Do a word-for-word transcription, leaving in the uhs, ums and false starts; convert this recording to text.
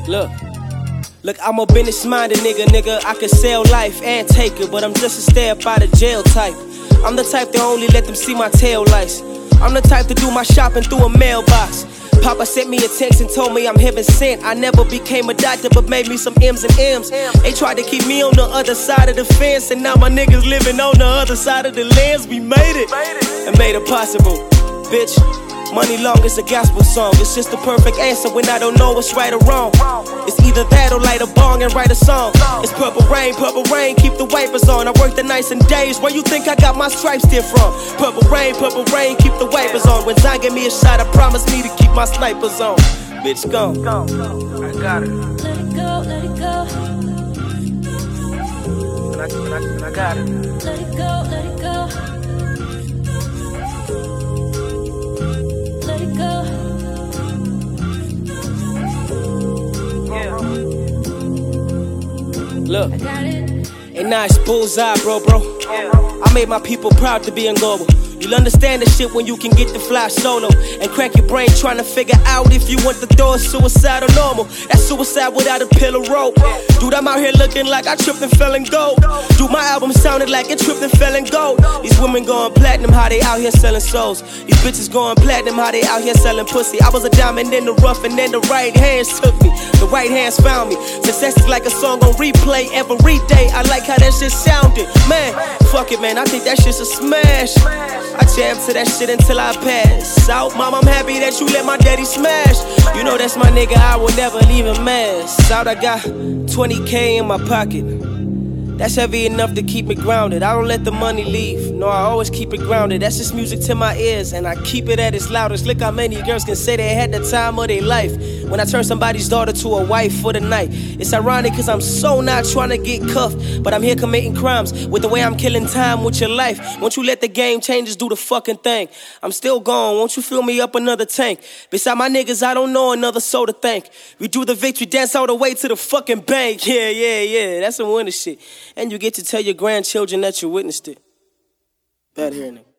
Look, look, I'm a business-minded nigga, nigga. I can sell life and take it, but I'm just a stay up out of jail type. I'm the type to only let them see my tail lights. I'm the type to do my shopping through a mailbox. Papa sent me a text and told me I'm heaven sent. I never became a doctor, but made me some M's and M's. They tried to keep me on the other side of the fence, and now my niggas living on the other side of the lens. We made it, and made it possible, bitch. Money long is a gospel song. It's just the perfect answer when I don't know what's right or wrong. It's either that or light a bong and write a song. It's purple rain, purple rain, keep the wipers on. I work the nights and days. Where you think I got my stripes there from? Purple rain, purple rain, keep the wipers on. When Zion gave me a shot, I promised me to keep my snipers on. Bitch, gone. I got it. Let it go, let it go. And I, and I, and I got it. Let it go, let it go. Let it go. Yeah. Look, I got it. and now it's bullseye, bro, bro. Yeah. I made my people proud to be in global. You'll understand the shit when you can get the fly solo and crack your brain trying to figure out if you want the door suicide or normal. That's suicide without a pill or rope. Dude, I'm out here looking like I tripped and fell in gold. Dude, my album sounded like it tripped and fell in gold. These women going platinum, how they out here selling souls. These bitches going platinum, how they out here selling pussy. I was a diamond in the rough and then the right hands took me. The right hands found me. Success is like a song on replay every day. I like how that shit sounded. Man, fuck it, man, I think that shit's a smash. I jam to that shit until I pass out. Mom, I'm happy that you let my daddy smash. You know that's my nigga, I will never leave him mess. Out, I got twenty K in my pocket. That's heavy enough to keep me grounded. I don't let the money leave. No, I always keep it grounded. That's just music to my ears, and I keep it at its loudest. Look how many girls can say they had the time of their life when I turn somebody's daughter to a wife for the night. It's ironic cause I'm so not trying to get cuffed, but I'm here committing crimes with the way I'm killing time with your life. Won't you let the game changes do the fucking thing? I'm still gone, won't you fill me up another tank? Beside my niggas, I don't know another soul to thank. We do the victory dance all the way to the fucking bank. Yeah, yeah, yeah, that's some winner shit. And you get to tell your grandchildren that you witnessed it. Bad hearing it.